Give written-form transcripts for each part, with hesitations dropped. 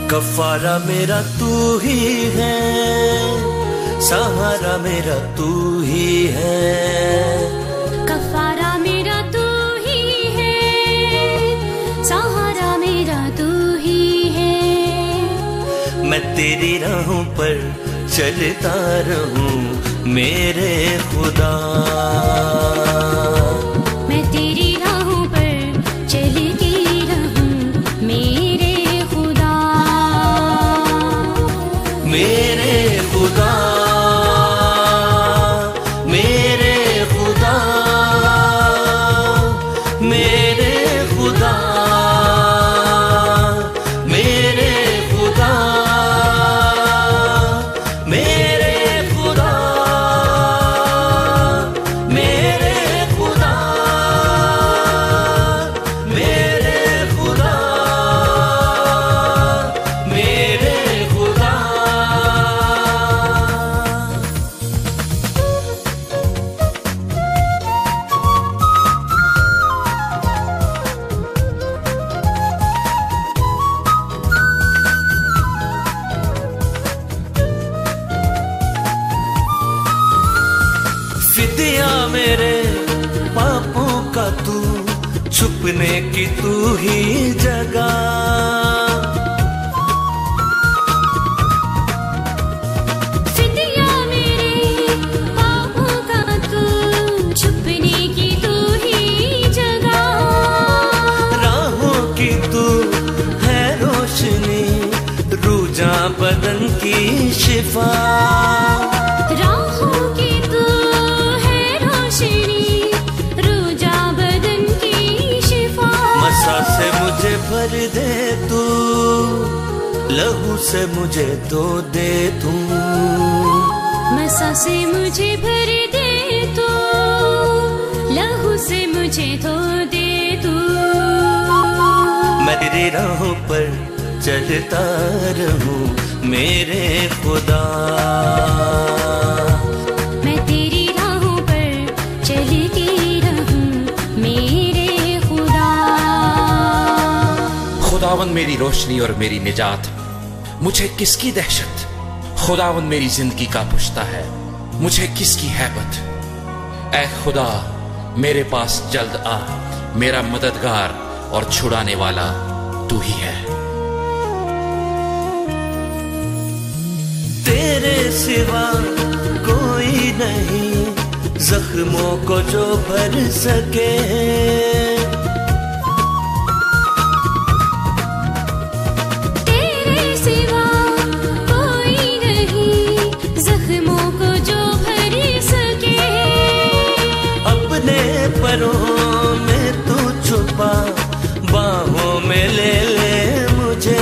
कफारा मेरा तू ही है, सहारा मेरा तू ही है। कफारा मेरा तू ही है, सहारा मेरा तू ही है। मैं तेरी राहों पर चलता रहूं मेरे खुदा। मैं तेरी राहों पर चलती रहूं मेरे खुदा। मेरे खुदा, मेरे खुदा, मेरे खुदा, मेरे खुदा, मेरे खुदा, मेरे खुदा, मेरे खुदा, मेरे खुदा। फिदिया मेरे पापों का तू, छुपने की तू ही जगह। फिदिया मेरे पापों का तू, छुपने की तू ही जगह। राहों की तू है रोशनी, रूजा बदन की शिफा। राहों की तू है रोशनी, रूजा बदन की शिफा। मसा से मुझे भर दे तू, लहू से मुझे धो दे तू। मसा से मुझे भर दे तू, लहू से मुझे धो दे तू। मैं तेरी राहों पर चलता रहूं मेरे खुदा। मैं तेरी राहों पर चलती रहूं मेरे खुदा। खुदावन मेरी रोशनी और मेरी निजात, मुझे किसकी दहशत। खुदावन मेरी जिंदगी का पुश्ता है, मुझे किसकी हैबत। ऐ खुदा मेरे पास जल्द आ, मेरा मददगार और छुड़ाने वाला तू ही है। तेरे सिवा कोई नहीं, जख्मों को जो भर सके। तेरे सिवा कोई नहीं, जख्मों को जो भर सके। अपने परों में तू छुपा, बाहों में ले ले मुझे।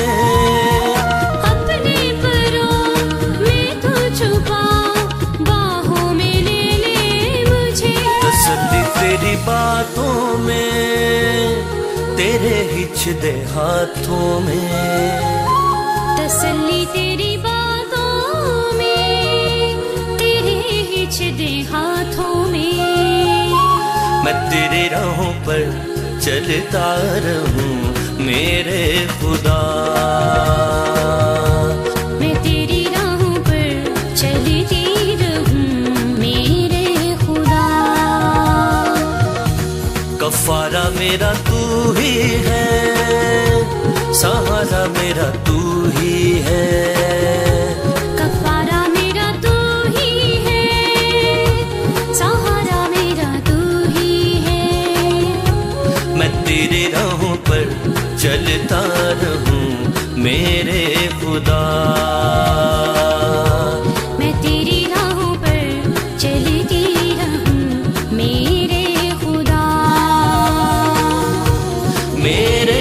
अपने परों में तू छुपा, बाहों में ले ले मुझे। तसल्ली तेरी बातों में, तेरे ही छिदे हाथों में। तसल्ली तेरी बातों में, तेरे ही छिदे हाथों में। मैं तेरी राहों पर चलता रहूं मेरे खुदा। मैं तेरी राहों पर चलती रहूं मेरे खुदा। कफारा मेरा तू ही है, सहारा मेरा तू ही है। कफारा मेरा तू ही है, सहारा मेरा तू ही है। मैं तेरे राहों पर चलता रहूं मेरे खुदा। मैं तेरी राहों पर चलती रहूं मेरे खुदा। मेरे